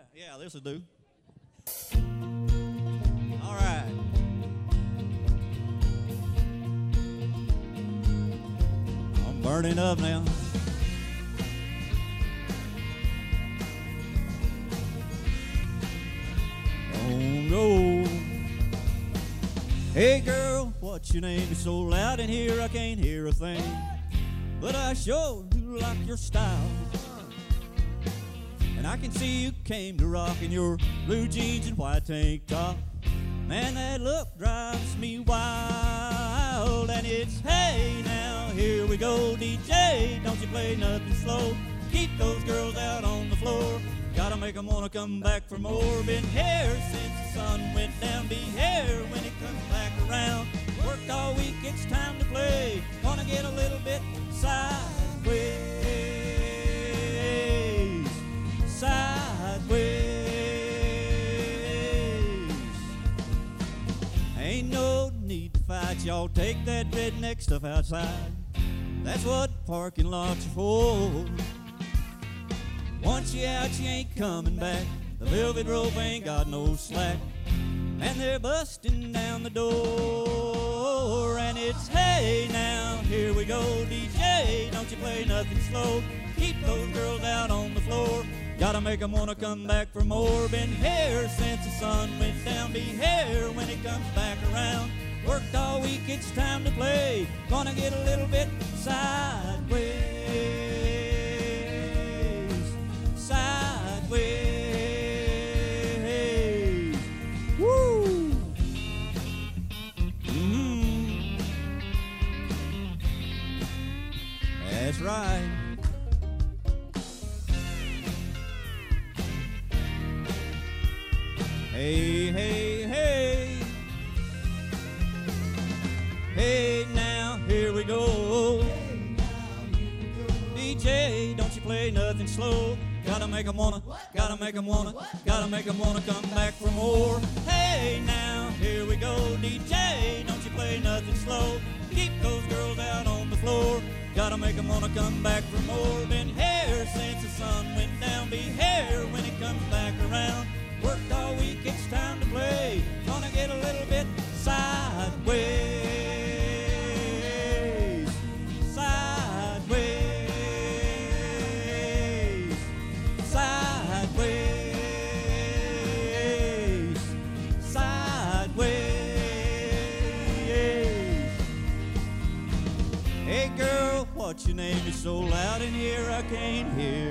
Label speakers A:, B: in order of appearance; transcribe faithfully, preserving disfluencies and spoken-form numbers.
A: Yeah, this'll do. All right. I'm burning up now. Don't go. Hey girl, what's your name? It's so loud in here I can't hear a thing. But I sure do like your style. And I can see you came to rock in your blue jeans and white tank top. Man, that look drives me wild. And it's, hey now, here we go, D J, don't you play nothing slow. Keep those girls out on the floor. Gotta make them wanna come back for more. Been here since the sun went down. Be here when it comes back around. Worked all week, it's time to play. Gonna get a little bit sideways. Sideways. Ain't no need to fight, y'all take that redneck stuff outside. That's what parking lots are for. Once you out, you ain't coming back. The velvet rope ain't got no slack. And they're busting down the door. And it's, hey now, here we go, D J, don't you play nothing slow. Keep those girls out on the floor. Gotta make them wanna come back for more. Been here since the sun went down. Be here when it comes back around. Worked all week, it's time to play. Gonna get a little bit sideways. Sideways. Woo! Mm-hmm. That's right. Hey, hey, hey. Hey, now, here we go. D J, don't you play nothing slow. Gotta make 'em wanna, gotta make 'em wanna, gotta make 'em wanna come back for more. Hey, now, here we go. D J, don't you play nothing slow. Keep those girls out on the floor. Gotta make 'em wanna come back for more. Been here since the sun went down. Be here when it comes back around. Worked all week, it's time to play. Gonna get a little bit sideways. Sideways. Sideways. Sideways. Hey girl, what's your name? It's so loud in here I can't hear